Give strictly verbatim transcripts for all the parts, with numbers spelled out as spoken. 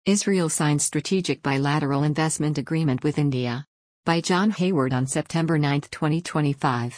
Israel signs strategic bilateral investment agreement with India. By John Hayward on September ninth, twenty twenty-five.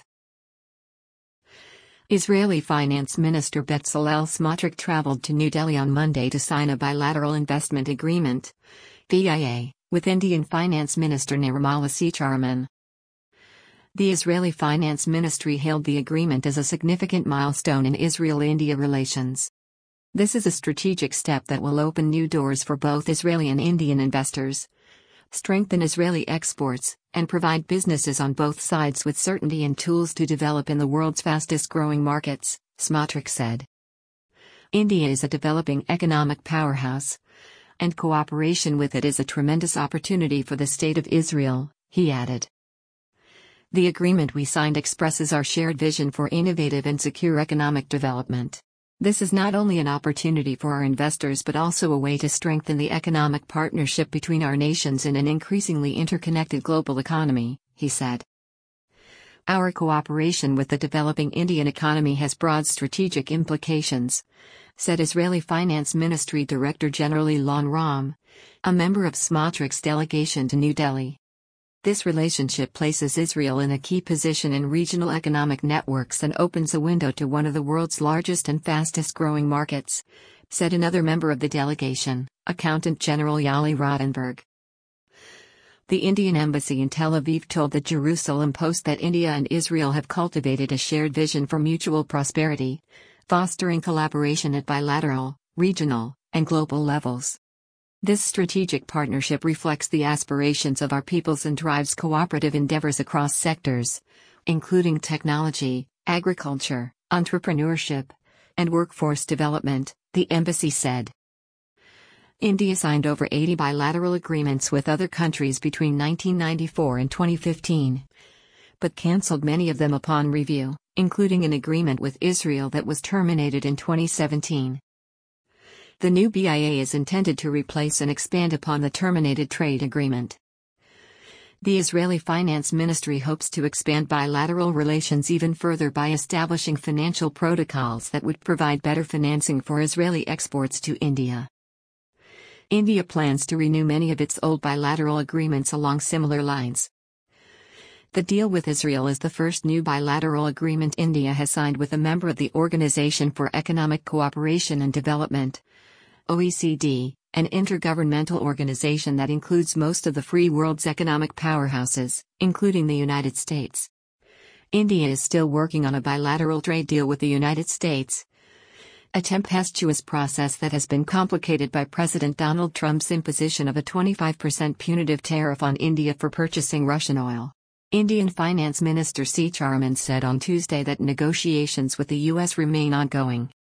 Israeli Finance Minister Bezalel Smotrich traveled to New Delhi on Monday to sign a bilateral investment agreement (B I A) with Indian Finance Minister Nirmala Sitharaman. The Israeli Finance Ministry hailed the agreement as a significant milestone in Israel-India relations. This is a strategic step that will open new doors for both Israeli and Indian investors, strengthen Israeli exports, and provide businesses on both sides with certainty and tools to develop in the world's fastest-growing markets, Smotrich said. India is a developing economic powerhouse, and cooperation with it is a tremendous opportunity for the State of Israel, he added. The agreement we signed expresses our shared vision for innovative and secure economic development. This is not only an opportunity for our investors but also a way to strengthen the economic partnership between our nations in an increasingly interconnected global economy, he said. Our cooperation with the developing Indian economy has broad strategic implications, said Israeli Finance Ministry Director General Ilan Ram, a member of Smotrich's delegation to New Delhi. This relationship places Israel in a key position in regional economic networks and opens a window to one of the world's largest and fastest-growing markets, said another member of the delegation, Accountant General Yali Rotenberg. The Indian Embassy in Tel Aviv told the Jerusalem Post that India and Israel have cultivated a shared vision for mutual prosperity, fostering collaboration at bilateral, regional, and global levels. This strategic partnership reflects the aspirations of our peoples and drives cooperative endeavors across sectors, including technology, agriculture, entrepreneurship, and workforce development, the embassy said. India signed over eighty bilateral agreements with other countries between nineteen ninety-four and twenty fifteen, but cancelled many of them upon review, including an agreement with Israel that was terminated in twenty seventeen. The new B I A is intended to replace and expand upon the terminated trade agreement. The Israeli Finance Ministry hopes to expand bilateral relations even further by establishing financial protocols that would provide better financing for Israeli exports to India. India plans to renew many of its old bilateral agreements along similar lines. The deal with Israel is the first new bilateral agreement India has signed with a member of the Organization for Economic Cooperation and Development, O E C D, an intergovernmental organization that includes most of the free world's economic powerhouses, including the United States. India is still working on a bilateral trade deal with the United States, a tempestuous process that has been complicated by President Donald Trump's imposition of a twenty-five percent punitive tariff on India for purchasing Russian oil. Indian Finance Minister Sitharaman said on Tuesday that negotiations with the U S remain ongoing.